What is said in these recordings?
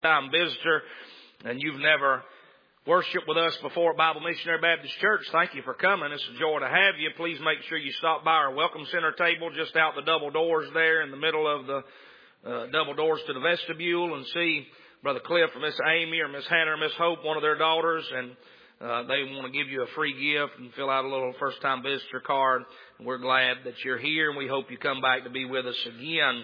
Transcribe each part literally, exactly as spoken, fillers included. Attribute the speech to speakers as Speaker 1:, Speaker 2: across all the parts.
Speaker 1: time visitor and you've never worshiped with us before at Bible Missionary Baptist Church, thank you for coming. It's a joy to have you. Please make sure you stop by our Welcome Center table just out the double doors there in the middle of the uh, double doors to the vestibule and see Brother Cliff or Miss Amy or Miss Hannah or Miss Hope, one of their daughters, and uh, they want to give you a free gift and fill out a little first-time visitor card. And we're glad that you're here, and we hope you come back to be with us again.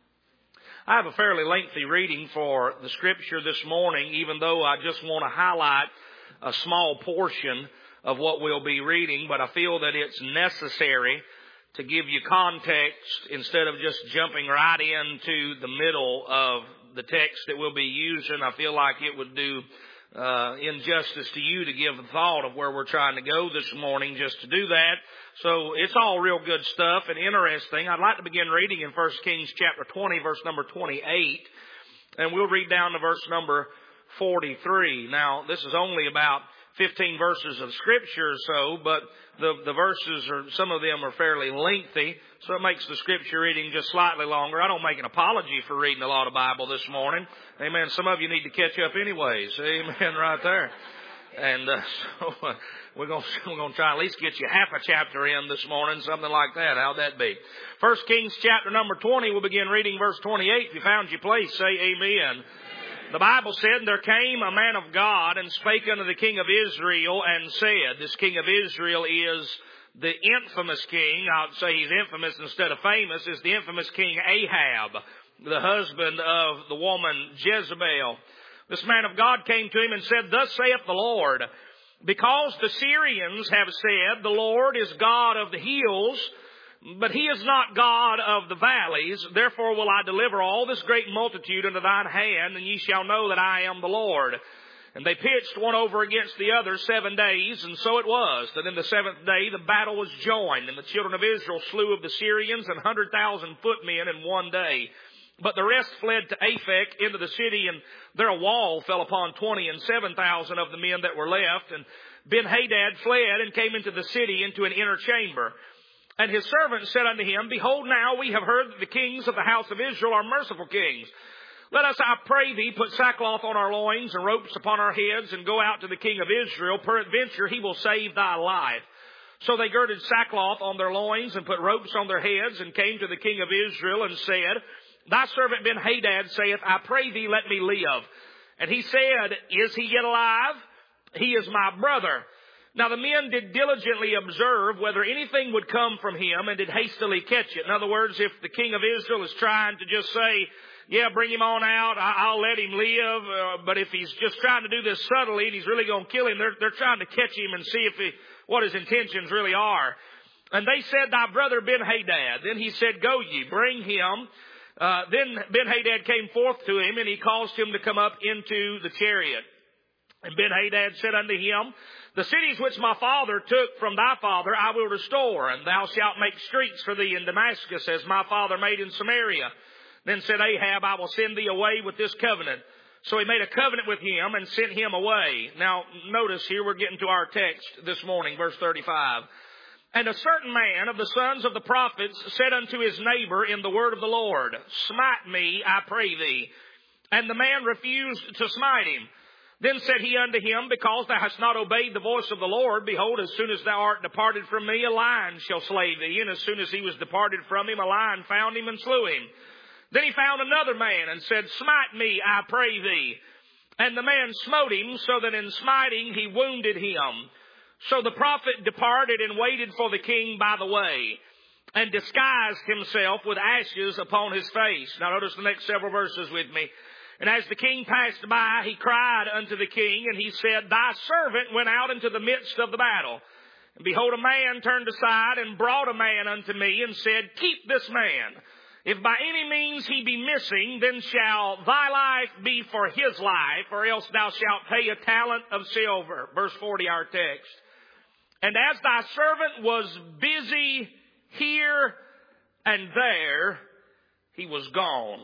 Speaker 1: I have a fairly lengthy reading for the Scripture this morning, even though I just want to highlight a small portion of what we'll be reading, but I feel that it's necessary to give you context instead of just jumping right into the middle of the text that we'll be using. I feel like it would do uh, injustice to you to give a thought of where we're trying to go this morning just to do that. So it's all real good stuff and interesting. I'd like to begin reading in First Kings chapter twenty, verse number twenty-eight. And we'll read down to verse number forty-three. Now, this is only about fifteen verses of Scripture or so, but the, the verses are, some of them are fairly lengthy, so it makes the Scripture reading just slightly longer. I don't make an apology for reading a lot of Bible this morning. Amen. Some of you need to catch up anyways. Amen. Right there. And uh, so uh, we're going we're going to try at least get you half a chapter in this morning, something like that. How'd that be? First Kings chapter number twenty, we'll begin reading verse twenty-eight. If you found your place, say amen. The Bible said, "There came a man of God and spake unto the king of Israel and said," this king of Israel is the infamous king. I'd say he's infamous instead of famous, is the infamous king Ahab, the husband of the woman Jezebel. This man of God came to him and said, "Thus saith the Lord, because the Syrians have said, the Lord is God of the hills, but he is not God of the valleys. Therefore will I deliver all this great multitude into thine hand, and ye shall know that I am the Lord." And they pitched one over against the other seven days, and so it was that in the seventh day the battle was joined, and the children of Israel slew of the Syrians an hundred thousand footmen in one day. But the rest fled to Aphek into the city, and there a wall fell upon twenty and seven thousand of the men that were left. And Ben-Hadad fled and came into the city into an inner chamber. And his servants said unto him, "Behold, now we have heard that the kings of the house of Israel are merciful kings. Let us, I pray thee, put sackcloth on our loins and ropes upon our heads, and go out to the king of Israel. Peradventure he will save thy life." So they girded sackcloth on their loins and put ropes on their heads, and came to the king of Israel and said, "Thy servant Ben-Hadad saith, I pray thee, let me live." And he said, "Is he yet alive? He is my brother." Now the men did diligently observe whether anything would come from him, and did hastily catch it. In other words, if the king of Israel is trying to just say, "Yeah, bring him on out, I'll let him live," uh, but if he's just trying to do this subtly and he's really going to kill him, they're, they're trying to catch him and see if he, what his intentions really are. And they said, "Thy brother Ben-Hadad." Then he said, "Go ye, bring him." Uh, then Ben-Hadad came forth to him, and he caused him to come up into the chariot. And Ben-Hadad said unto him, "The cities which my father took from thy father I will restore, and thou shalt make streets for thee in Damascus, as my father made in Samaria." Then said Ahab, "I will send thee away with this covenant." So he made a covenant with him and sent him away. Now notice here we're getting to our text this morning, verse thirty-five. "And a certain man of the sons of the prophets said unto his neighbor in the word of the Lord, Smite me, I pray thee. And the man refused to smite him. Then said he unto him, Because thou hast not obeyed the voice of the Lord, behold, as soon as thou art departed from me, a lion shall slay thee. And as soon as he was departed from him, a lion found him and slew him. Then he found another man and said, Smite me, I pray thee. And the man smote him, so that in smiting he wounded him. So the prophet departed and waited for the king by the way, and disguised himself with ashes upon his face." Now notice the next several verses with me. "And as the king passed by, he cried unto the king, and he said, Thy servant went out into the midst of the battle. And behold, a man turned aside and brought a man unto me, and said, Keep this man. If by any means he be missing, then shall thy life be for his life, or else thou shalt pay a talent of silver." Verse forty, our text. "And as thy servant was busy here and there, he was gone.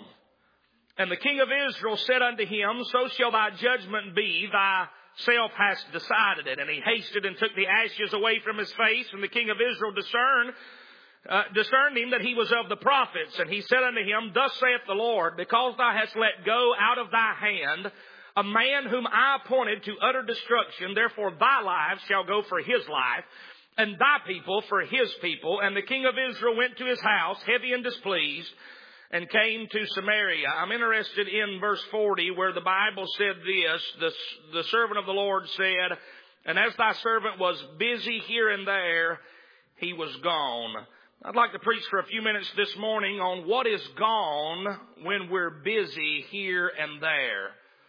Speaker 1: And the king of Israel said unto him, So shall thy judgment be, thyself hast decided it. And he hasted and took the ashes away from his face. And the king of Israel discerned uh, discerned him that he was of the prophets. And he said unto him, Thus saith the Lord, because thou hast let go out of thy hand a man whom I appointed to utter destruction, therefore thy life shall go for his life, and thy people for his people. And the king of Israel went to his house, heavy and displeased, and came to Samaria. I'm interested in verse forty, where the Bible said this, the, the servant of the Lord said, And as thy servant was busy here and there, he was gone. I'd like to preach for a few minutes this morning on what is gone when we're busy here and there.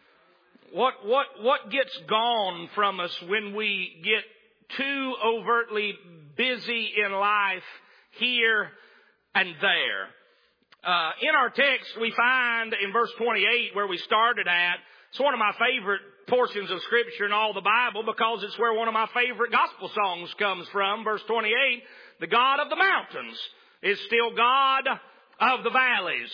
Speaker 1: What, what, what gets gone from us when we get too overtly busy in life here and there? Uh, in our text, we find in verse twenty-eight where we started at, it's one of my favorite portions of Scripture in all the Bible because it's where one of my favorite gospel songs comes from. Verse twenty-eight, the God of the mountains is still God of the valleys.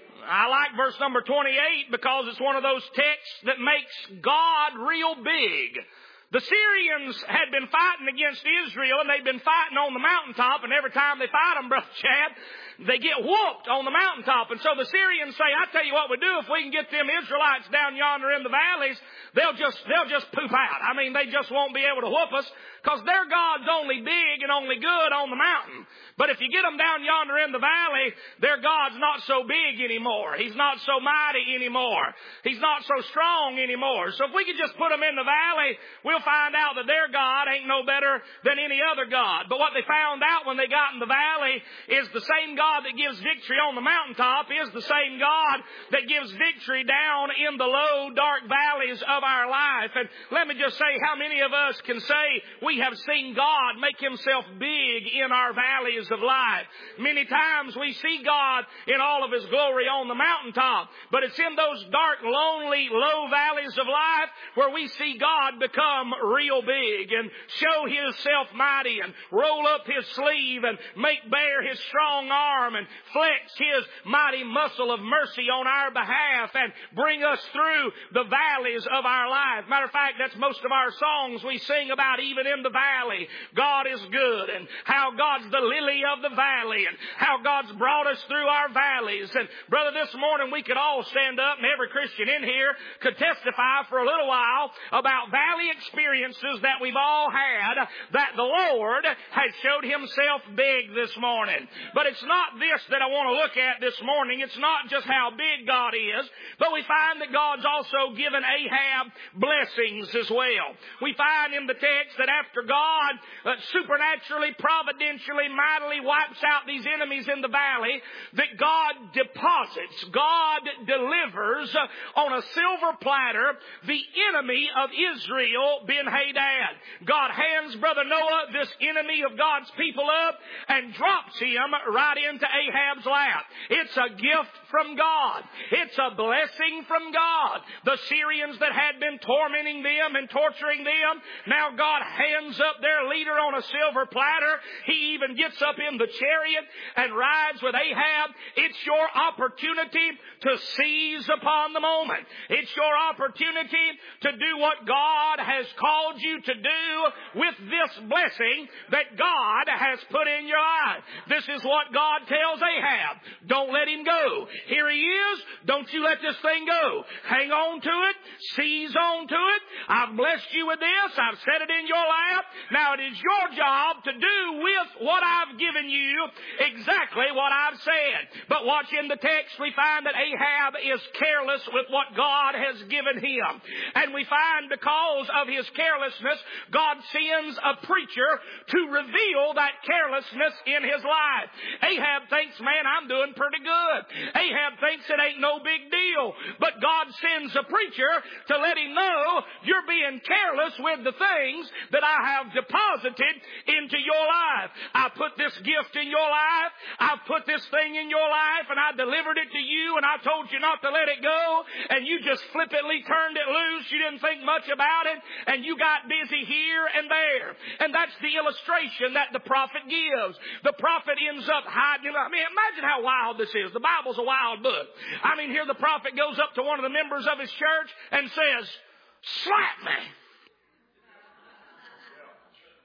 Speaker 1: I like verse number twenty-eight because it's one of those texts that makes God real big. The Syrians had been fighting against Israel, and they'd been fighting on the mountaintop, and every time they fight them, Brother Chad, they get whooped on the mountaintop. And so the Syrians say, I tell you what we do, if we can get them Israelites down yonder in the valleys, they'll just, they'll just poop out. I mean, they just won't be able to whoop us because their God's only big and only good on the mountain. But if you get them down yonder in the valley, their God's not so big anymore. He's not so mighty anymore. He's not so strong anymore. So if we could just put them in the valley, we'll find out that their God ain't no better than any other God. But what they found out when they got in the valley is the same God that gives victory on the mountaintop is the same God that gives victory down in the low, dark valleys of our life. And let me just say, how many of us can say we have seen God make Himself big in our valleys of life? Many times we see God in all of His glory on the mountaintop, but it's in those dark, lonely, low valleys of life where we see God become real big and show Himself mighty and roll up His sleeve and make bare His strong arm and flex His mighty muscle of mercy on our behalf and bring us through the valleys of our life. Matter of fact, that's most of our songs we sing about even in the valley. God is good, and how God's the lily of the valley, and how God's brought us through our valleys. And brother, this morning we could all stand up, and every Christian in here could testify for a little while about valley experiences that we've all had, that the Lord has showed Himself big this morning. But it's not this that I want to look at this morning. It's not just how big God is, but we find that God's also given Ahab blessings as well. We find in the text that after God uh, supernaturally, providentially, mightily wipes out these enemies in the valley, that God deposits, God delivers uh, on a silver platter the enemy of Israel, Ben-Hadad. God hands Brother Noah, this enemy of God's people, up and drops him right into Ahab's lap. It's a gift from God. It's a blessing from God. The Syrians that had been tormenting them and torturing them, now God hands up their leader on a silver platter. He even gets up in the chariot and rides with Ahab. It's your opportunity to seize upon the moment. It's your opportunity to do what God has called you to do with this blessing that God has put in your life. This is what God tells Ahab. Don't let him go. Here he is. Don't you let this thing go. Hang on to it. Seize on to it. I've blessed you with this. I've set it in your lap. Now it is your job to do with what I've given you exactly what I've said. But watch in the text, we find that Ahab is careless with what God has given him. And we find because of his carelessness, God sends a preacher to reveal that carelessness in his life. Ahab thinks, man, I'm doing pretty good. Ahab thinks it ain't no big deal. But God sends a preacher to let him know you're being careless with the things that I have deposited into your life. I put this gift in your life. I put this thing in your life, and I delivered it to you, and I told you not to let it go, and you just flippantly turned it loose. You didn't think much about it, and you got busy here and there. And that's the illustration that the prophet gives. The prophet ends up hiding. I mean, imagine how wild this is. The Bible's a wild book. I mean, here the prophet goes up to one of the members of his church and says, slap me.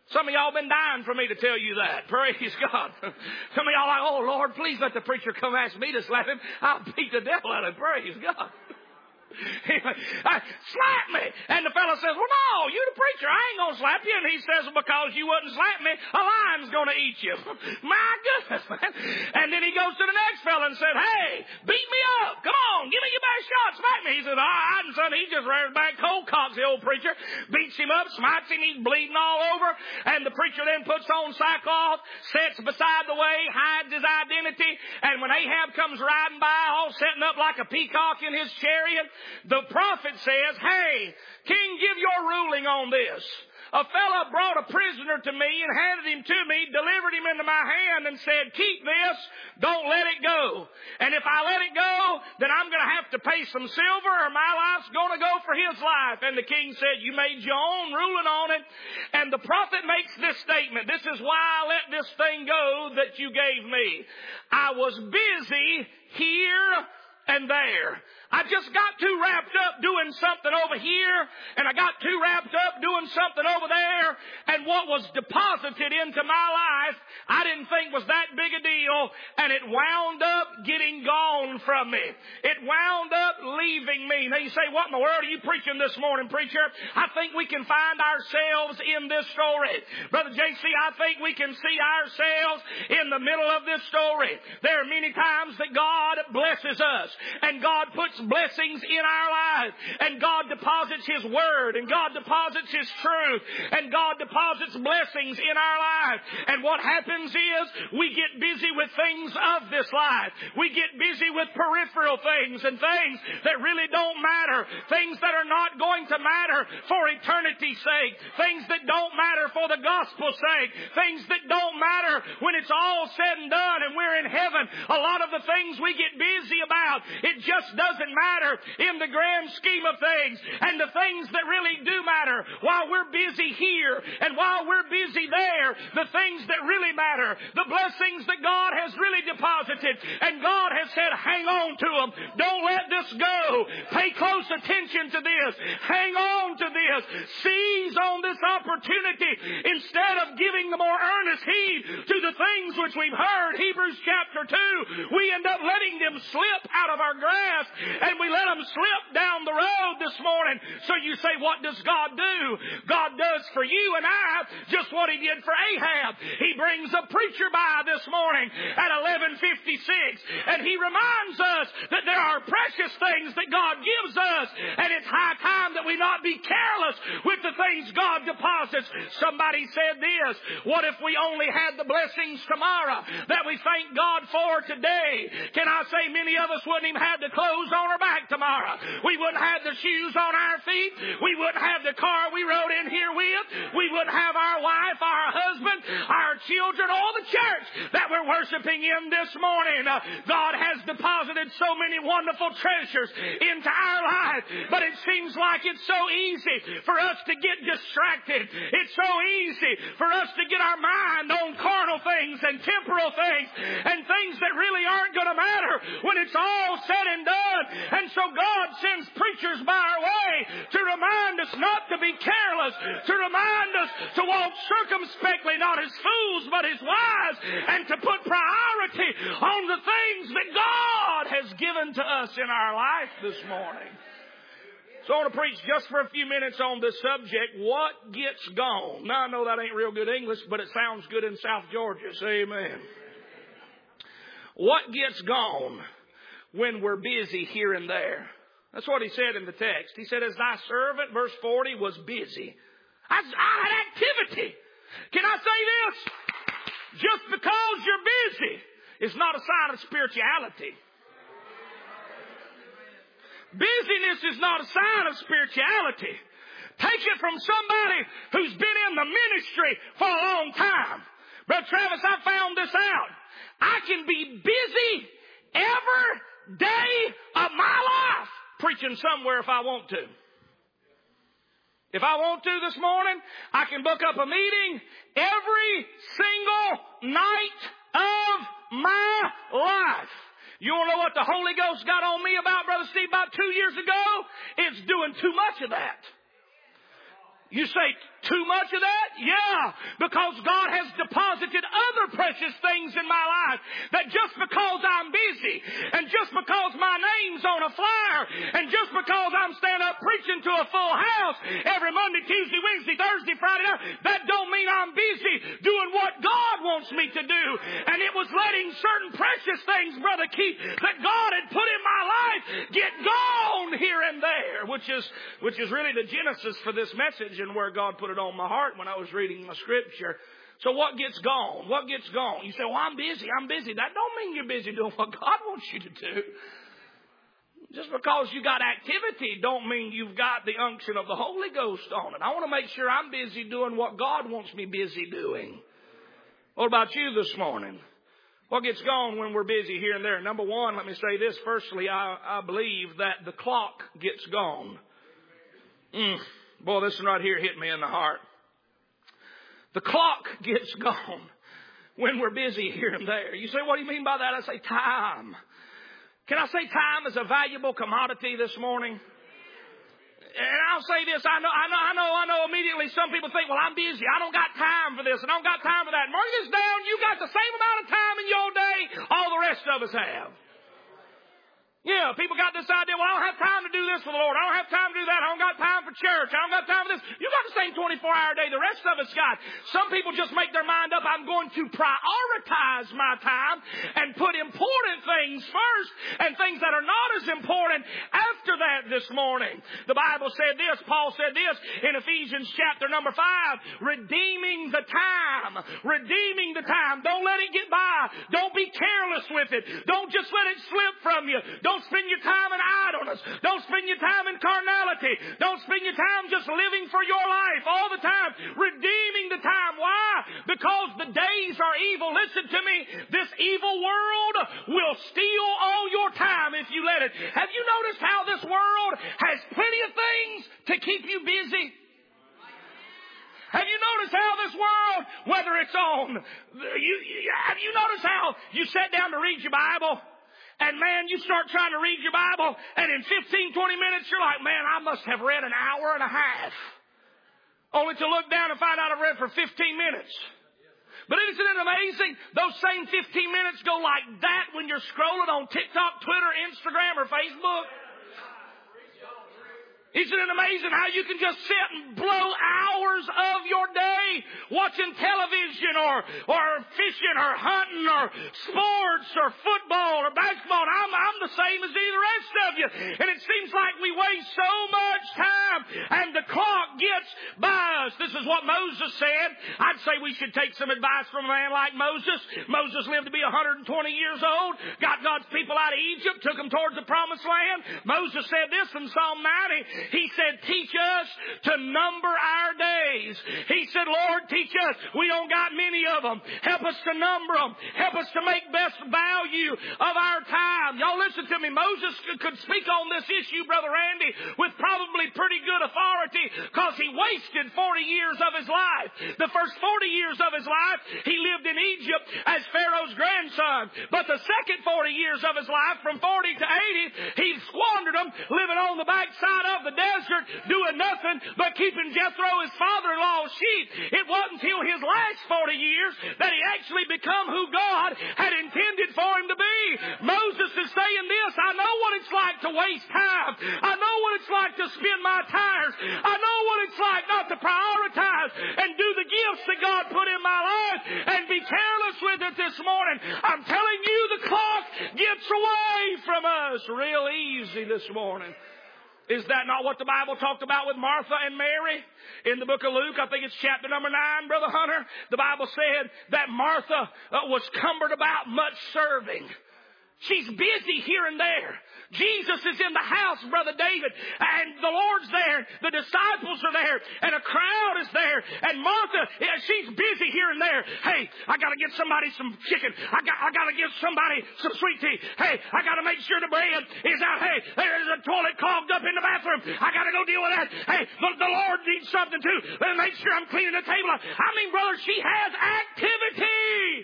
Speaker 1: Some of y'all been dying for me to tell you that. Praise God. Some of y'all like, oh, Lord, please let the preacher come ask me to slap him. I'll beat the devil out of him. Praise God. Slap me. And the fellow says, well, no, you the preacher. I ain't going to slap you. And he says, well, because you wouldn't slap me, a lion's going to eat you. My goodness, man. And then he goes to the next fellow and said, hey, beat me up. Come on, give me your best shot. Smack me. He says, all right. And son, he just rears back cold cocks, the old preacher. Beats him up, smites him. He's bleeding all over. And the preacher then puts on sackcloth, sits beside the way, hides his identity. And when Ahab comes riding by, all setting up like a peacock in his chariot, the prophet says, hey, king, give your ruling on this. A fellow brought a prisoner to me and handed him to me, delivered him into my hand and said, keep this, don't let it go. And if I let it go, then I'm going to have to pay some silver or my life's going to go for his life. And the king said, you made your own ruling on it. And the prophet makes this statement. This is why I let this thing go that you gave me. I was busy here and there. I just got too wrapped up doing something over here, and I got too wrapped up doing something over there, and what was deposited into my life I didn't think was that big a deal, and it wound up getting gone from me. It wound up leaving me. Now you say, what in the world are you preaching this morning, preacher? I think we can find ourselves in this story. Brother J C, I think we can see ourselves in the middle of this story. There are many times that God blesses us, and God puts blessings in our lives, and God deposits His Word, and God deposits His truth, and God deposits blessings in our lives. And what happens is we get busy with things of this life. We get busy with peripheral things and things that really don't matter, things that are not going to matter for eternity's sake, things that don't matter for the gospel's sake, things that don't matter when it's all said and done and we're in heaven. A lot of the things we get busy about, it just doesn't matter in the grand scheme of things. And the things that really do matter, while we're busy here and while we're busy there, the things that really matter, the blessings that God has really deposited, and God has said, hang on to them. Don't let this go. Pay close attention to this. Hang on to this. Seize on this opportunity instead of giving the more earnest heed to the things which we've heard. Hebrews chapter two, we end up letting them slip out of our grasp, and we let them slip down the road this morning. So you say, what does God do? God does for you and I just what He did for Ahab. He brings a preacher by this morning at eleven fifty-six, and he reminds us that there are precious things that God gives us, and it's high time that we not be careless with the things God deposits. Somebody said this, what if we only had the blessings tomorrow that we thank God for today? Can I say many of us wouldn't even have the clothes on our back tomorrow. We wouldn't have the shoes on our feet. We wouldn't have the car we rode in here with. We wouldn't have our wife, our husband, our children, or the church that we're worshiping in this morning. Uh, God has deposited so many wonderful treasures into our life, but it seems like it's so easy for us to get distracted. It's so easy for us to get our mind on carnal things and temporal things and things that really aren't going to matter when it's all said and done. And so God sends preachers by our way to remind us not to be careless, to remind us to walk circumspectly, not as fools, but as wise, and to put priority on the things that God has given to us in our life this morning. So I want to preach just for a few minutes on this subject, what gets gone. Now I know that ain't real good English, but it sounds good in South Georgia. Say amen. What gets gone when we're busy here and there? That's what he said in the text. He said, as thy servant, verse forty, was busy. I, I had activity. Can I say this? Just because you're busy is not a sign of spirituality. Busyness is not a sign of spirituality. Take it from somebody who's been in the ministry for a long time. Brother Travis, I found this out. I can be busy every day of my life preaching somewhere if I want to. If I want to this morning, I can book up a meeting every single night of my life. You want to know what the Holy Ghost got on me about, Brother Steve, about two years ago? It's doing too much of that. You say, too much of that? Yeah, because God has deposited other precious things in my life that just because I'm busy and just because my name's on a flyer and just because I'm standing up preaching to a full house every Monday, Tuesday, Wednesday, Thursday, Friday night, that don't mean I'm busy doing what God wants me to do. And it was letting certain precious things, Brother Keith, that God had put in my life get gone here and there, which is which is really the genesis for this message and where God put it on my heart when I was reading my scripture. So what gets gone? What gets gone? You say, well, I'm busy. I'm busy. That don't mean you're busy doing what God wants you to do. Just because you got activity don't mean you've got the unction of the Holy Ghost on it. I want to make sure I'm busy doing what God wants me busy doing. What about you this morning? What gets gone when we're busy here and there? Number one, let me say this. Firstly, I, I believe that the clock gets gone. Mm, boy, this one right here hit me in the heart. The clock gets gone when we're busy here and there. You say, what do you mean by that? I say time. Can I say time is a valuable commodity this morning? And I'll say this, I know, I know, I know, I know immediately some people think, well, I'm busy. I don't got time for this and I don't got time for that. Mark this down. You got the same amount of time in your day all the rest of us have. Yeah, people got this idea, well, I don't have time to do this for the Lord. I don't have time to do that. I don't got time for church. I don't got time for this. You got the same twenty-four hour day the rest of us got. Some people just make their mind up, I'm going to prioritize my time and put important things first and things that are not as important after that this morning. The Bible said this, Paul said this in Ephesians chapter number five, redeeming the time. Redeeming the time. Don't let it get by. Don't be careless with it. Don't just let it slip from you. Don't spend your time in idleness. Don't spend your time in carnality. Don't spend your time just living for your life all the time. Redeeming the time. Why? Because the days are evil. Listen to me. This evil world will steal all your time if you let it. Have you noticed how this world has plenty of things to keep you busy? Have you noticed how this world, whether it's on, you, have you noticed how you sat down to read your Bible? And man, you start trying to read your Bible, and in fifteen, twenty minutes, you're like, man, I must have read an hour and a half. Only to look down and find out I've read for fifteen minutes. But isn't it amazing? Those same fifteen minutes go like that when you're scrolling on TikTok, Twitter, Instagram, or Facebook. Isn't it amazing how you can just sit and blow hours of your day watching television or, or fishing or hunting or sports or football or basketball? And I'm, I'm the same as the rest of you. And it seems like we waste so much time and the clock gets by us. This is what Moses said. I'd say we should take some advice from a man like Moses. Moses lived to be one hundred twenty years old, got God's people out of Egypt, took them towards the promised land. Moses said this in Psalm ninety. He said, teach us to number our days. He said, Lord, teach us. We don't got many of them. Help us to number them. Help us to make best value of our time. Y'all listen to me. Moses could speak on this issue, Brother Randy, with probably pretty good authority because he wasted forty years of his life. The first forty years of his life, he lived in Egypt as Pharaoh's grandson. But the second forty years of his life, from forty to eighty, he squandered them living on the backside of the desert doing nothing but keeping Jethro, his father-in-law's sheep. It wasn't until his last forty years that he actually become who God had intended for him to be. Moses is saying this, I know what it's like to waste time. I know what it's like to spin my tires. I know what it's like not to prioritize and do the gifts that God put in my life and be careless with it this morning. I'm telling you, the clock gets away from us real easy this morning. Is that not what the Bible talked about with Martha and Mary? In the book of Luke, I think it's chapter number nine, Brother Hunter, the Bible said that Martha uh, was cumbered about much serving. She's busy here and there. Jesus is in the house, Brother David, and the Lord's there, the disciples are there, and a crowd is there, and Martha, she's busy here and there. Hey, I gotta get somebody some chicken. I got, I gotta give somebody some sweet tea. Hey, I gotta make sure the bread is out. Hey, there's a toilet clogged up in the bathroom. I gotta go deal with that. Hey, the, the Lord needs something too. Let me make sure I'm cleaning the table. I mean, brother, she has activity.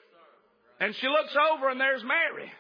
Speaker 1: And she looks over and there's Mary.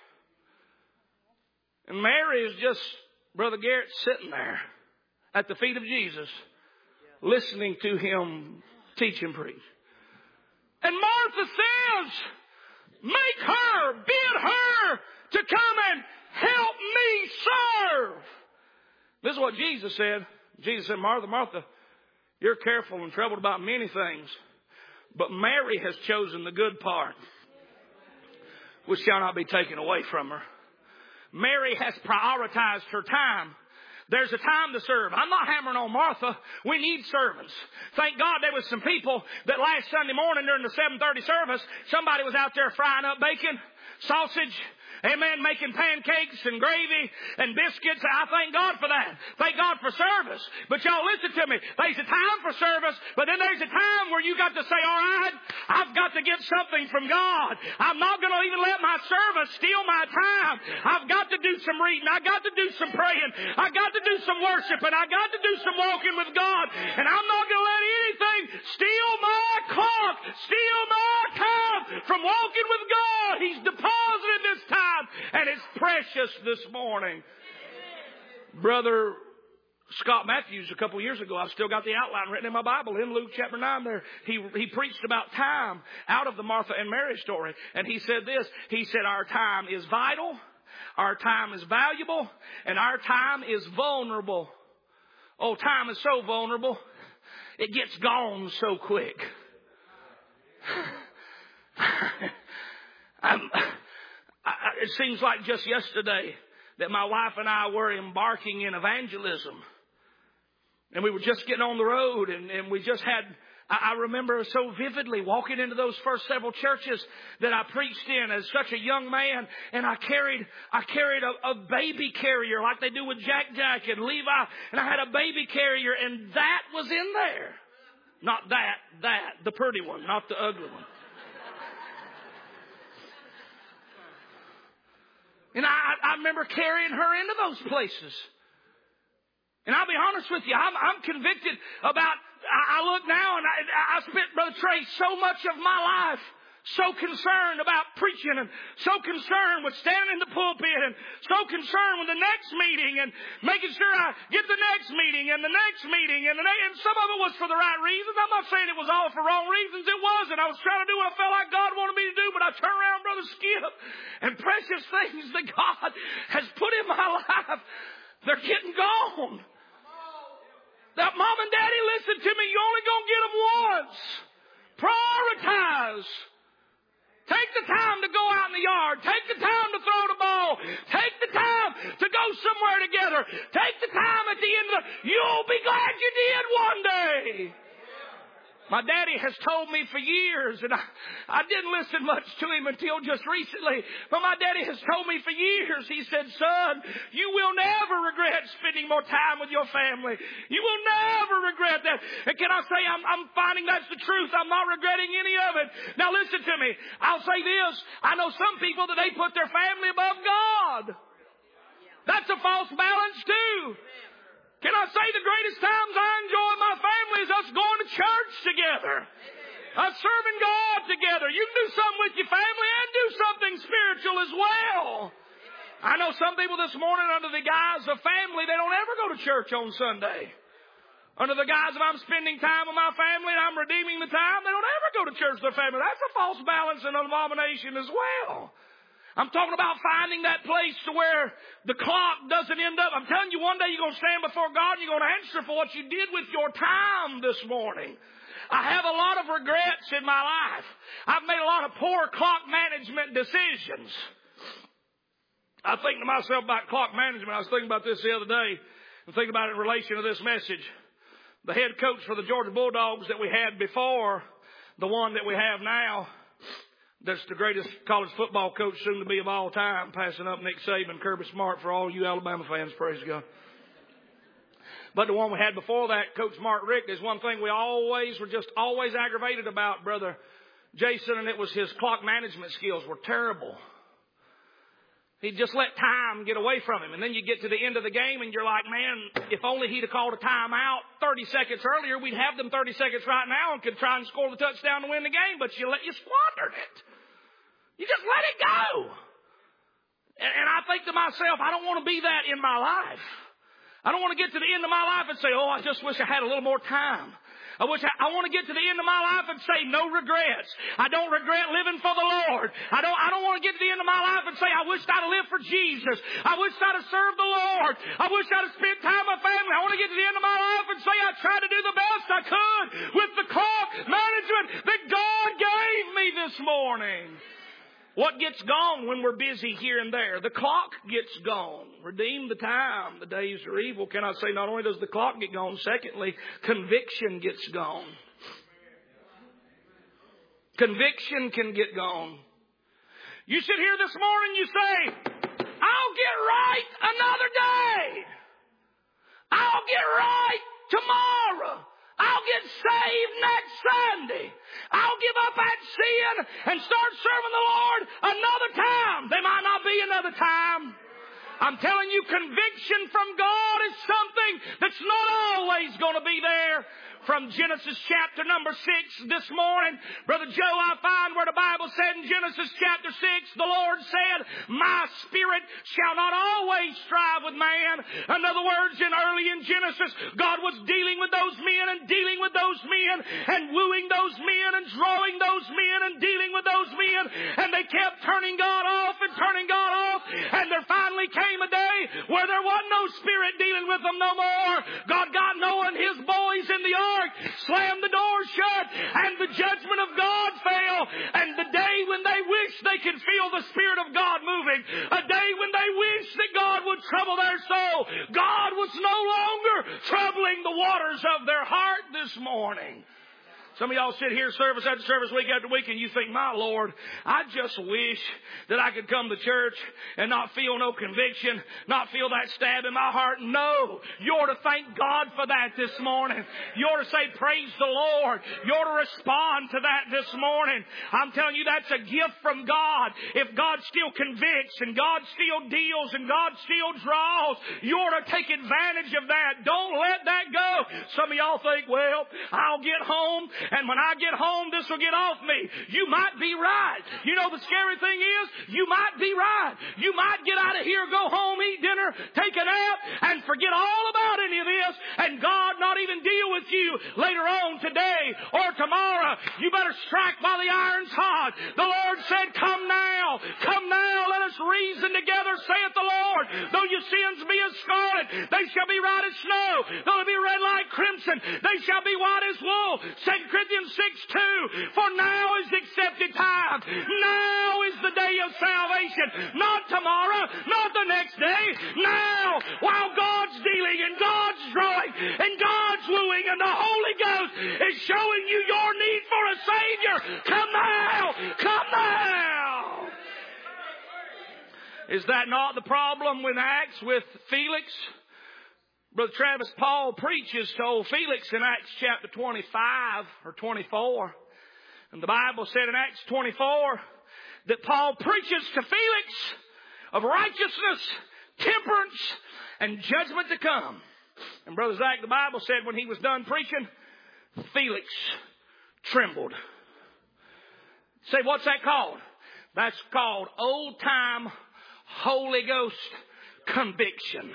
Speaker 1: And Mary is just, Brother Garrett, sitting there at the feet of Jesus, listening to him teach and preach. And Martha says, make her, bid her to come and help me serve. This is what Jesus said. Jesus said, Martha, Martha, you're careful and troubled about many things, but Mary has chosen the good part, which shall not be taken away from her. Mary has prioritized her time. There's a time to serve. I'm not hammering on Martha. We need servants. Thank God there was some people that last Sunday morning during the seven thirty service, somebody was out there frying up bacon, sausage, amen, making pancakes and gravy and biscuits. I thank God for that. Thank God for service. But y'all listen to me. There's a time for service, but then there's a time where you got to say, all right, I've got to get something from God. I'm not going to even let my service steal my time. I've got to do some reading. I've got to do some praying. I've got to do some worship. And I've got to do some walking with God. And I'm not going to let anything steal my clock, steal my time from walking with God. He's deposited this time, and it's precious this morning. Brother Scott Matthews, a couple years ago, I've still got the outline written in my Bible in Luke chapter nine there. He, he preached about time out of the Martha and Mary story. And he said this. He said, our time is vital, our time is valuable, and our time is vulnerable. Oh, time is so vulnerable. It gets gone so quick. I'm, I, it seems like just yesterday that my wife and I were embarking in evangelism. And we were just getting on the road, and, and we just had, I, I remember so vividly walking into those first several churches that I preached in as such a young man, and I carried, I carried a, a baby carrier like they do with Jack Jack and Levi, and I had a baby carrier, and that was in there. Not that, that, the pretty one, not the ugly one. And I, I remember carrying her into those places. And I'll be honest with you, I'm, I'm convicted about, I, I look now and I, I spent, Brother Trey, so much of my life so concerned about preaching and so concerned with standing in the pulpit and so concerned with the next meeting and making sure I get the next meeting and the next meeting. And, the ne- and some of it was for the right reasons. I'm not saying it was all for wrong reasons. It wasn't. I was trying to do what I felt like God wanted me to do, but I turned around, Brother Skip, and precious things that God has put in my life, they're getting gone. That mom and daddy, listen to me, you're only going to get them once. Prioritize. Take the time to go out in the yard. Take the time to throw the ball. Take the time to go somewhere together. Take the time at the end of the... You'll be glad you did one day. My daddy has told me for years, and I, I didn't listen much to him until just recently, but my daddy has told me for years, he said, son, you will never regret spending more time with your family. You will never regret that. And can I say, I'm, I'm finding that's the truth. I'm not regretting any of it. Now listen to me. I'll say this. I know some people that they put their family above God. That's a false balance too. Can I say the greatest times I enjoy with my family is us going to church together. Us serving God together. You can do something with your family and do something spiritual as well. I know some people this morning under the guise of family, they don't ever go to church on Sunday. Under the guise of I'm spending time with my family and I'm redeeming the time, they don't ever go to church with their family. That's a false balance and an abomination as well. I'm talking about finding that place to where the clock doesn't end up. I'm telling you, one day you're going to stand before God and you're going to answer for what you did with your time this morning. I have a lot of regrets in my life. I've made a lot of poor clock management decisions. I think to myself about clock management. I was thinking about this the other day. I'm thinking about it in relation to this message. The head coach for the Georgia Bulldogs that we had before the one that we have now, that's the greatest college football coach soon to be of all time, passing up Nick Saban, Kirby Smart for all you Alabama fans, praise God. But the one we had before that, Coach Mark Richt, is one thing we always were just always aggravated about, Brother Jason, and it was his clock management skills were terrible. He'd just let time get away from him. And then you get to the end of the game and you're like, man, if only he'd have called a timeout thirty seconds earlier, we'd have them thirty seconds right now and could try and score the touchdown to win the game. But you let you squandered it. You just let it go. And, and I think to myself, I don't want to be that in my life. I don't want to get to the end of my life and say, oh, I just wish I had a little more time. I wish I, I want to get to the end of my life and say no regrets. I don't regret living for the Lord. I don't, I don't want to get to the end of my life and say I wish I'd have lived for Jesus. I wish I'd have served the Lord. I wish I'd have spent time with my family. I want to get to the end of my life and say I tried to do the best I could with the clock management that God gave me this morning. What gets gone when we're busy here and there? The clock gets gone. Redeem the time. The days are evil. Can I say not only does the clock get gone, secondly, conviction gets gone. Conviction can get gone. You sit here this morning, you say, I'll get right another day. I'll get right tomorrow. I'll get saved next Sunday. I'll give up that sin and start serving the Lord another time. There might not be another time. I'm telling you, conviction from God is something that's not always going to be there. From Genesis chapter number six this morning, Brother Joe, I find where the Bible said in Genesis chapter six, the Lord said, my spirit shall not always strive with man. In other words, in early in Genesis, God was dealing with those men and dealing with those men and wooing those men and drawing those men and dealing with those men. And they kept turning God off and turning God off. And there finally came a day where there wasn't no spirit dealing with them no more. God got Noah and his boys in the ark, slammed the door shut, and the judgment of God fell. And the day when they wished they could feel the Spirit of God moving, a day when they wished that God would trouble their soul, God was no longer troubling the waters of their heart this morning. Some of y'all sit here service after service, week after week, and you think, my Lord, I just wish that I could come to church and not feel no conviction, not feel that stab in my heart. No, you ought to thank God for that this morning. You ought to say, praise the Lord. You ought to respond to that this morning. I'm telling you, that's a gift from God. If God still convicts and God still deals and God still draws, you ought to take advantage of that. Don't let that go. Some of y'all think, well, I'll get home, and when I get home, this will get off me. You might be right. You know, the scary thing is, you might be right. You might get out of here, go home, eat dinner, take a nap, and forget all about any of this, and God not even deal with you later on today or tomorrow. You better strike while the iron's hot. The Lord said, come now, come now, let us reason together, saith the Lord. Though your sins be as scarlet, they shall be white as snow. Though they be red like crimson, they shall be white as wool. Second Corinthians six two, for now is the accepted time. Now is the day of salvation. Not tomorrow, not the next day. Now, while God's dealing and God's drawing and God's wooing and the Holy Ghost is showing you your need for a Savior. Come now! Come now! Is that not the problem with Acts with Felix? Brother Travis Paul preaches to old Felix in Acts chapter twenty-five or twenty-four. And the Bible said in Acts twenty-four that Paul preaches to Felix of righteousness, temperance, and judgment to come. And Brother Zach, the Bible said when he was done preaching, Felix trembled. Say, what's that called? That's called old-time Holy Ghost conviction.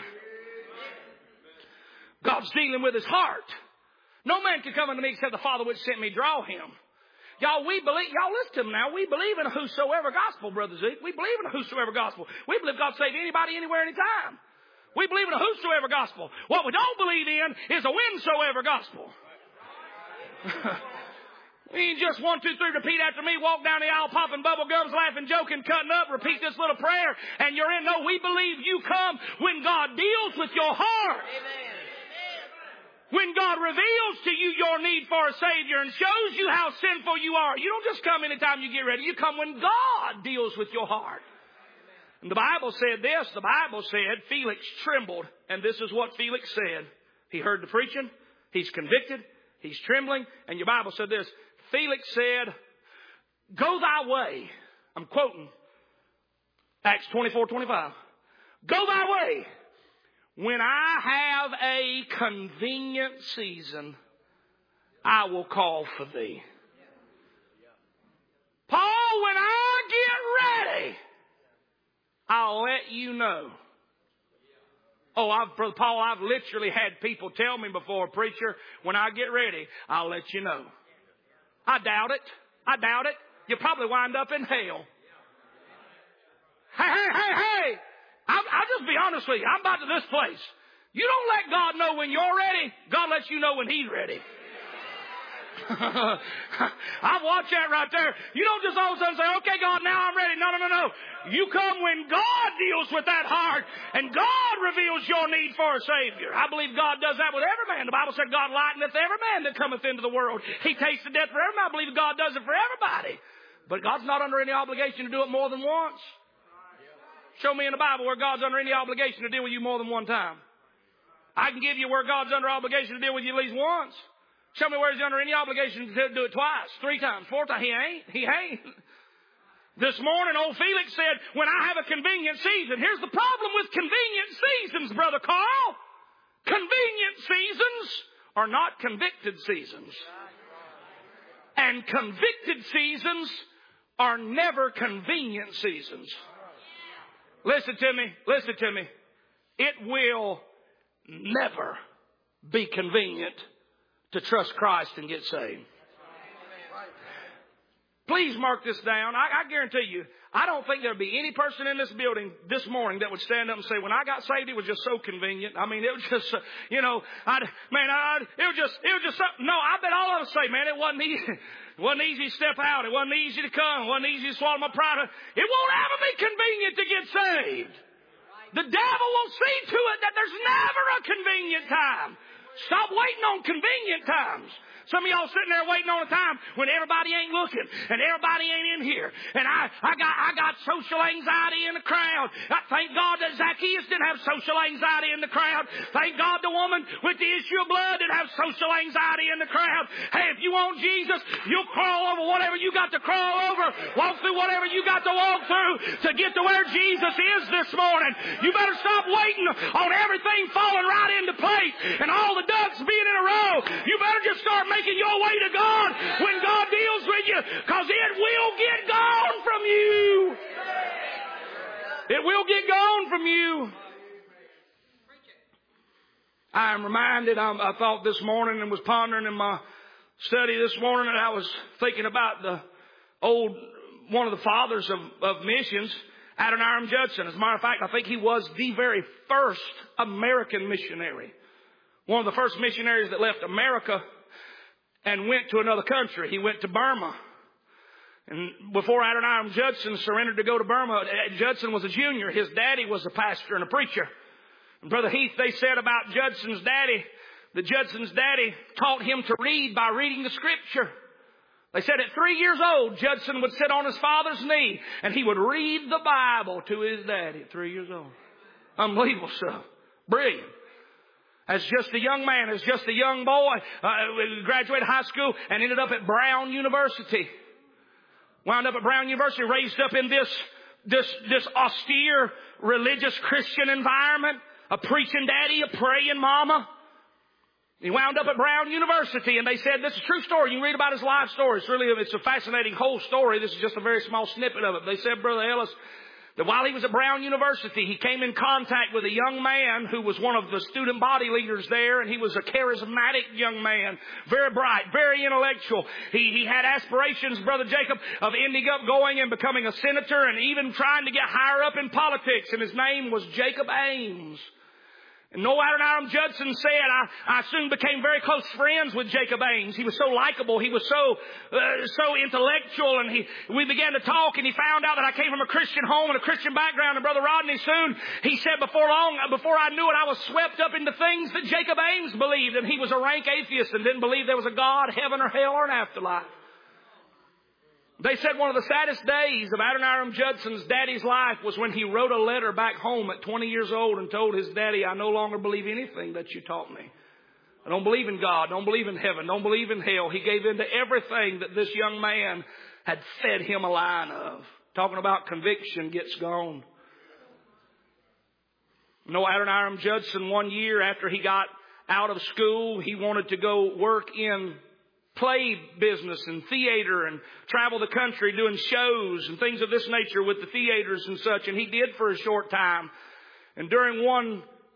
Speaker 1: God's dealing with his heart. No man can come unto me except the Father which sent me draw him. Y'all, we believe, y'all listen to me now. We believe in a whosoever gospel, Brother Zeke. We believe in a whosoever gospel. We believe God save anybody, anywhere, anytime. We believe in a whosoever gospel. What we don't believe in is a whensoever gospel. We ain't just one, two, three, repeat after me, walk down the aisle, popping bubble gums, laughing, joking, cutting up, repeat this little prayer, and you're in. No, we believe you come when God deals with your heart. Amen. When God reveals to you your need for a Savior and shows you how sinful you are. You don't just come anytime you get ready. You come when God deals with your heart. And the Bible said this. The Bible said Felix trembled. And this is what Felix said. He heard the preaching. He's convicted. He's trembling. And your Bible said this. Felix said, go thy way. I'm quoting Acts twenty-four twenty-five. Go thy way. When I have a convenient season, I will call for thee. Paul, when I get ready, I'll let you know. Oh, I've, Brother Paul, I've literally had people tell me before, preacher, when I get ready, I'll let you know. I doubt it. I doubt it. You'll probably wind up in hell. Hey, hey, hey, hey. I'll, I'll just be honest with you. I'm about to this place. You don't let God know when you're ready. God lets you know when He's ready. I've watched that right there. You don't just all of a sudden say, okay, God, now I'm ready. No, no, no, no. You come when God deals with that heart and God reveals your need for a Savior. I believe God does that with every man. The Bible said God lighteneth every man that cometh into the world. He tasted death for every man. I believe God does it for everybody. But God's not under any obligation to do it more than once. Show me in the Bible where God's under any obligation to deal with you more than one time. I can give you where God's under obligation to deal with you at least once. Show me where He's under any obligation to do it twice, three times, four times. He ain't. He ain't. This morning, old Felix said, when I have a convenient season. Here's the problem with convenient seasons, Brother Carl. Convenient seasons are not convicted seasons. And convicted seasons are never convenient seasons. Listen to me. Listen to me. It will never be convenient to trust Christ and get saved. Please mark this down. I, I guarantee you, I don't think there'll be any person in this building this morning that would stand up and say, when I got saved, it was just so convenient. I mean, it was just, uh, you know, I'd, man, I'd, it was just, it was just something. No, I bet all of us say, man, it wasn't easy. It wasn't easy to step out. It wasn't easy to come. It wasn't easy to swallow my pride. It won't ever be convenient to get saved. The devil will see to it that there's never a convenient time. Stop waiting on convenient times. Some of y'all sitting there waiting on a time when everybody ain't looking and everybody ain't in here. And I, I got, I got social anxiety in the crowd. I thank God that Zacchaeus didn't have social anxiety in the crowd. Thank God the woman with the issue of blood didn't have social anxiety in the crowd. Hey, if you want Jesus, you'll crawl over whatever you got to crawl over. Walk through whatever you got to walk through to get to where Jesus is this morning. You better stop waiting on everything falling right into place and all the ducks being in a row. You better just start making your way to God when God deals with you, because it will get gone from you. It will get gone from you. I am reminded, I, I thought this morning and was pondering in my study this morning, and I was thinking about the old, one of the fathers of, of missions, Adoniram Judson. As a matter of fact, I think he was the very first American missionary. One of the first missionaries that left America and went to another country. He went to Burma. And before Adoniram Judson surrendered to go to Burma, Judson was a junior. His daddy was a pastor and a preacher. And Brother Heath, they said about Judson's daddy, that Judson's daddy taught him to read by reading the Scripture. They said at three years old, Judson would sit on his father's knee and he would read the Bible to his daddy at three years old. Unbelievable stuff. Brilliant. As just a young man, as just a young boy, uh, graduated high school and ended up at Brown University. Wound up at Brown University, raised up in this, this, this austere religious Christian environment. A preaching daddy, a praying mama. He wound up at Brown University, and they said, this is a true story. You can read about his life story. It's really, it's a fascinating whole story. This is just a very small snippet of it. They said, Brother Ellis, that while he was at Brown University, he came in contact with a young man who was one of the student body leaders there, and he was a charismatic young man, very bright, very intellectual. He, he had aspirations, Brother Jacob, of ending up going and becoming a senator and even trying to get higher up in politics, and his name was Jacob Ames. And Noah Adoniram Judson said, I, I soon became very close friends with Jacob Ames. He was so likable. He was so uh, so intellectual. And he we began to talk, and he found out that I came from a Christian home and a Christian background. And Brother Rodney soon, he said, before long, before I knew it, I was swept up into things that Jacob Ames believed. And he was a rank atheist and didn't believe there was a God, heaven, or hell, or an afterlife. They said one of the saddest days of Adoniram Judson's daddy's life was when he wrote a letter back home at twenty years old and told his daddy, I no longer believe anything that you taught me. I don't believe in God, don't believe in heaven, don't believe in hell. He gave in to everything that this young man had fed him a line of. Talking about conviction gets gone. No, Adoniram Judson, one year after he got out of school, he wanted to go work in play business and theater and travel the country doing shows and things of this nature with the theaters and such. And he did for a short time. And during one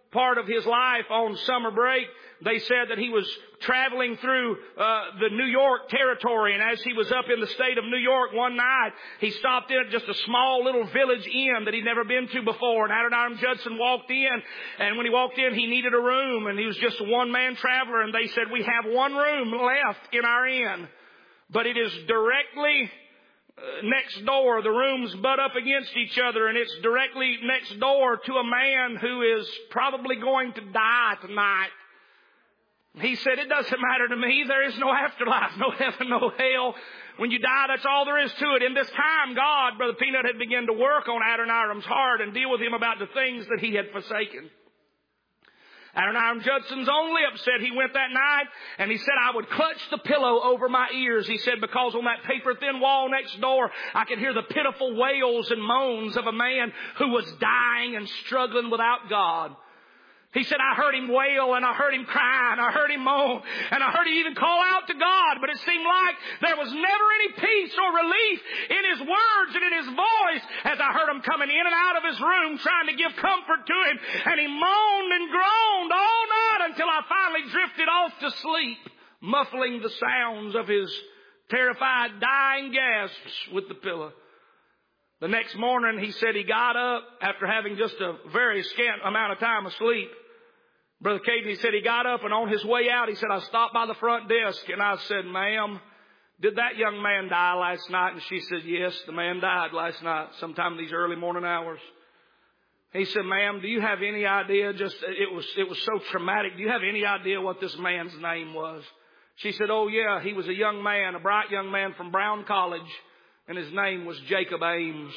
Speaker 1: part of his life on summer break, they said that he was traveling through uh, the New York territory, and as he was up in the state of New York one night, he stopped in at just a small little village inn that he'd never been to before. And Adoniram Judson walked in, and when he walked in, he needed a room, and he was just a one-man traveler, and they said, "We have one room left in our inn, but it is directly uh, next door. The rooms butt up against each other, and it's directly next door to a man who is probably going to die tonight." He said, "It doesn't matter to me. There is no afterlife, no heaven, no hell. When you die, that's all there is to it." In this time, God, Brother Peanut, had begun to work on Adoniram's heart and deal with him about the things that he had forsaken. Adoniram Judson's only upset. He went that night and he said, "I would clutch the pillow over my ears." He said, because on that paper-thin wall next door, I could hear the pitiful wails and moans of a man who was dying and struggling without God. He said, "I heard him wail and I heard him cry and I heard him moan and I heard him even call out to God, but it seemed like there was never any peace or relief in his words and in his voice as I heard him coming in and out of his room trying to give comfort to him, and he moaned and groaned all night until I finally drifted off to sleep, muffling the sounds of his terrified dying gasps with the pillow." The next morning, he said he got up after having just a very scant amount of time asleep. Brother Caden, he said he got up, and on his way out, he said, "I stopped by the front desk and I said, 'Ma'am, did that young man die last night?' And she said, 'Yes, the man died last night, sometime in these early morning hours.' He said, 'Ma'am, do you have any idea, just, it was, it was so traumatic. Do you have any idea what this man's name was?' She said, 'Oh yeah, he was a young man, a bright young man from Brown College, and his name was Jacob Ames.'"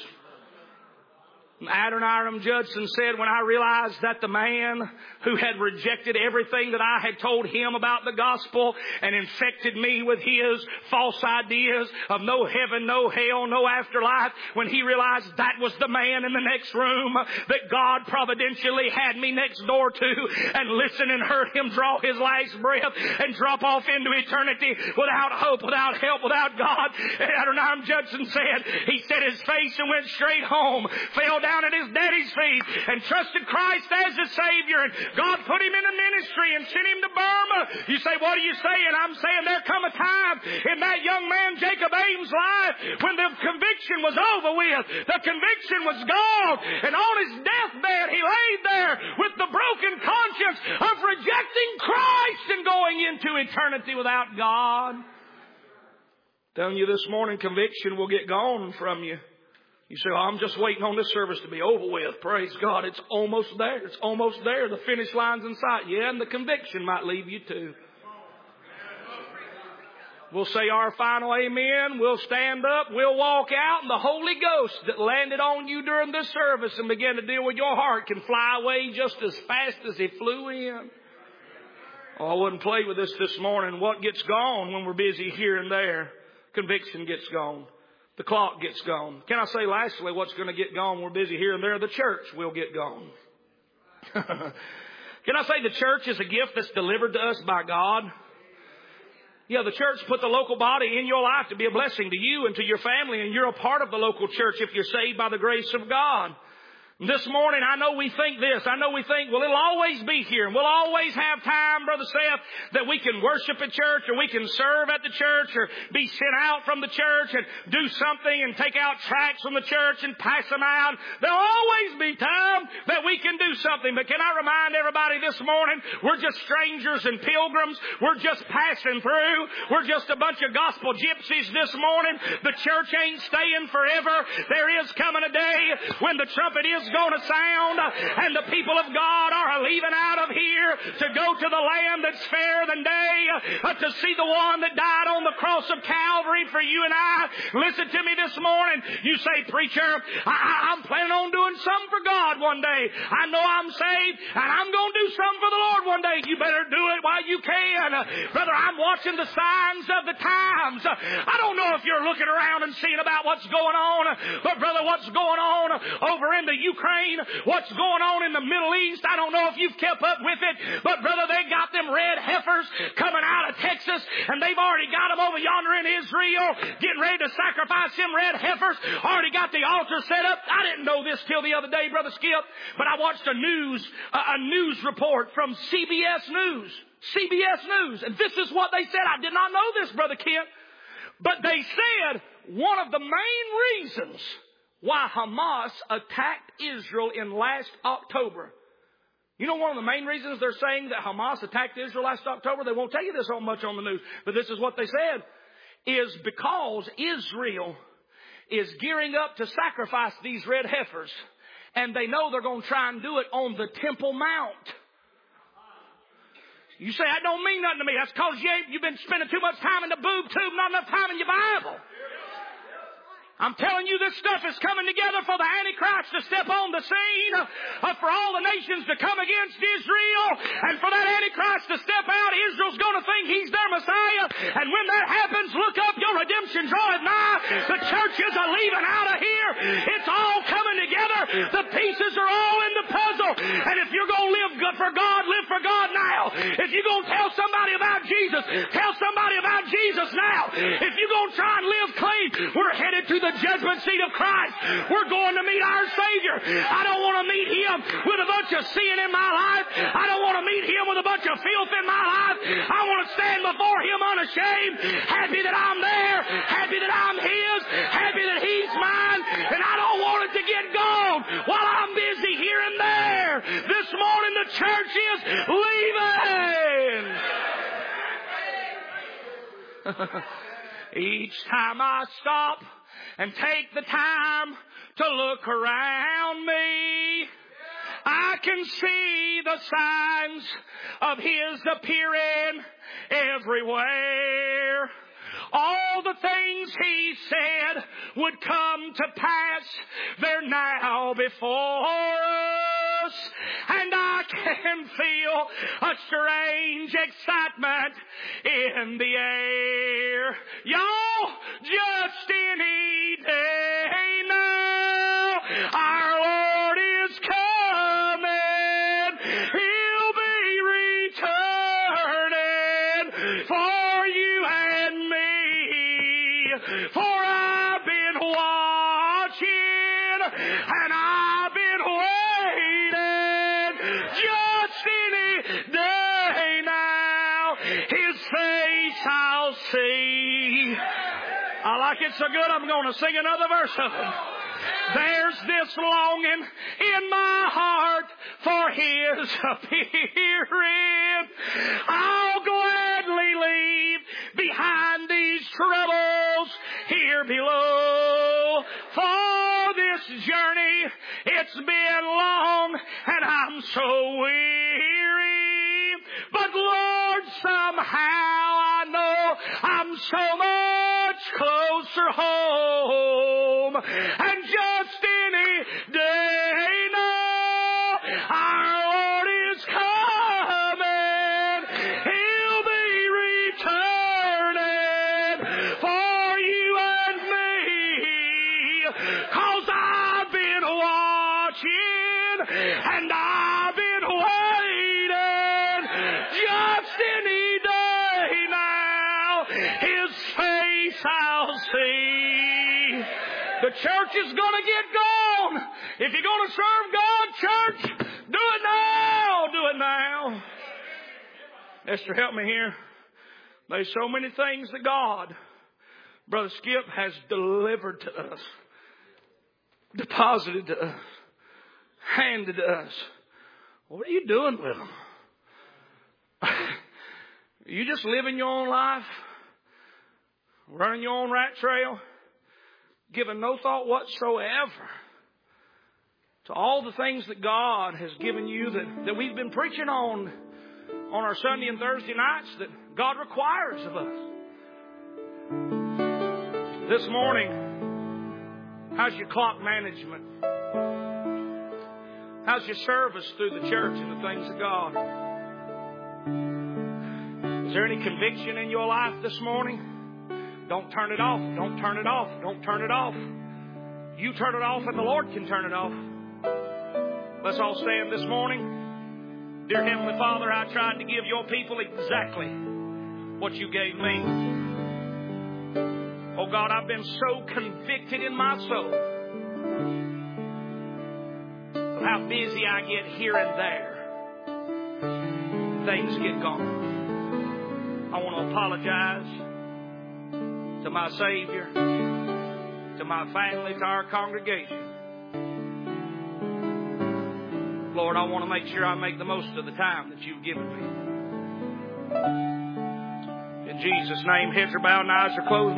Speaker 1: Adoniram Judson said, "When I realized that the man who had rejected everything that I had told him about the gospel and infected me with his false ideas of no heaven, no hell, no afterlife, when he realized that was the man in the next room that God providentially had me next door to, and listened and heard him draw his last breath and drop off into eternity without hope, without help, without God," Adoniram Judson said, he set his face and went straight home, fell down at his daddy's feet and trusted Christ as his Savior, and God put him in the ministry and sent him to Burma. You say, "What are you saying?" I'm saying there come a time in that young man Jacob Ames' life when the conviction was over with, the conviction was gone, and on his deathbed he laid there with the broken conscience of rejecting Christ and going into eternity without God. Telling you this morning, conviction will get gone from you. You say, "Oh, I'm just waiting on this service to be over with." Praise God. It's almost there. It's almost there. The finish line's in sight. Yeah, and the conviction might leave you too. We'll say our final amen. We'll stand up. We'll walk out, and the Holy Ghost that landed on you during this service and began to deal with your heart can fly away just as fast as he flew in. Oh, I wouldn't play with this this morning. What gets gone when we're busy here and there? Conviction gets gone. The clock gets gone. Can I say lastly, what's going to get gone when we're busy here and there? The church will get gone. Can I say the church is a gift that's delivered to us by God? Yeah, the church put the local body in your life to be a blessing to you and to your family, and you're a part of the local church if you're saved by the grace of God. This morning, I know we think this. I know we think, well, it'll always be here. And we'll always have time, Brother Seth, that we can worship at church, or we can serve at the church, or be sent out from the church and do something and take out tracts from the church and pass them out. There'll always be time that we can do something. But can I remind everybody this morning, we're just strangers and pilgrims. We're just passing through. We're just a bunch of gospel gypsies this morning. The church ain't staying forever. There is coming a day when the trumpet is going to sound, and the people of God are leaving out of here to go to the land that's fairer than day, uh, to see the one that died on the cross of Calvary for you and I. Listen to me this morning. You say, "Preacher, I, I'm planning on doing something for God one day. I know I'm saved, and I'm going to do something for the Lord one day." You better do it while you can. Uh, brother, I'm watching the signs of the times. Uh, I don't know if you're looking around and seeing about what's going on, but brother, what's going on over in the Ukraine, what's going on in the Middle East, I don't know if you've kept up with it, but brother, they got them red heifers coming out of Texas and they've already got them over yonder in Israel, getting ready to sacrifice them red heifers, already got the altar set up. I didn't know this till the other day, Brother Skip, but I watched a news, a news report from C B S News. C B S News. And this is what they said. I did not know this, Brother Kent. But they said one of the main reasons why Hamas attacked Israel in last October. You know one of the main reasons they're saying that Hamas attacked Israel last October? They won't tell you this so much on the news, but this is what they said. Is because Israel is gearing up to sacrifice these red heifers. And they know they're going to try and do it on the Temple Mount. You say, that don't mean nothing to me. That's because you ain't, you've been spending too much time in the boob tube, not enough time in your Bible. I'm telling you, this stuff is coming together for the Antichrist to step on the scene, uh, for all the nations to come against Israel, and for that Antichrist to step out. Israel's going to think he's their Messiah, and when that happens, look up, your redemption draweth nigh. The churches are leaving out of here. It's all coming together. The pieces are all in the puzzle. And if you're going to live good for God, live for God now. If you're going to tell somebody about Jesus, tell somebody about Jesus now. If you're going to try and live clean, we're headed to the judgment seat of Christ. We're going to meet our Savior. I don't want to meet Him with a bunch of sin in my life. I don't want to meet Him with a bunch of filth in my life. I want to stand before Him unashamed, happy that I'm there, happy that I'm His, happy that He's mine, and I don't want it to get gone while I'm busy here and there. This morning the church is leaving. Each time I stop and take the time to look around me, I can see the signs of His appearing everywhere. All the things He said would come to pass, they're now before us. And I can feel a strange excitement in the air. Y'all, just any day now, our Lord is coming. He'll be returning for you and me. For I've been watching and I've been waiting. Just any day now, His face I'll see. I like it so good, I'm going to sing another verse of it. There's this longing in my heart for His appearing. I'll gladly leave behind these troubles here below. For this journey, it's been long and I'm so weary. But Lord, somehow I know I'm so much closer home. And just any day now, our Lord is coming. He'll be returning for you and me. 'Cause I've been watching and I've been waiting. Just any day now, His face I'll see. The church is going to get gone. If you're going to serve God, church, do it now. Do it now. Esther, help me here. There's so many things that God, Brother Skip, has delivered to us, deposited to us, handed to us. What are you doing with them? You just living your own life, running your own rat trail, giving no thought whatsoever to all the things that God has given you that, that we've been preaching on on our Sunday and Thursday nights that God requires of us. This morning, how's your clock management? How's your service through the church and the things of God? Is there any conviction in your life this morning? Don't turn it off. Don't turn it off. Don't turn it off. You turn it off and the Lord can turn it off. Let's all stand this morning. Dear Heavenly Father, I tried to give your people exactly what you gave me. Oh God, I've been so convicted in my soul of how busy I get here and there. Things get gone. I want to apologize to my Savior, to my family, to our congregation. Lord, I want to make sure I make the most of the time that you've given me. In Jesus' name, heads are bowed and eyes are closed.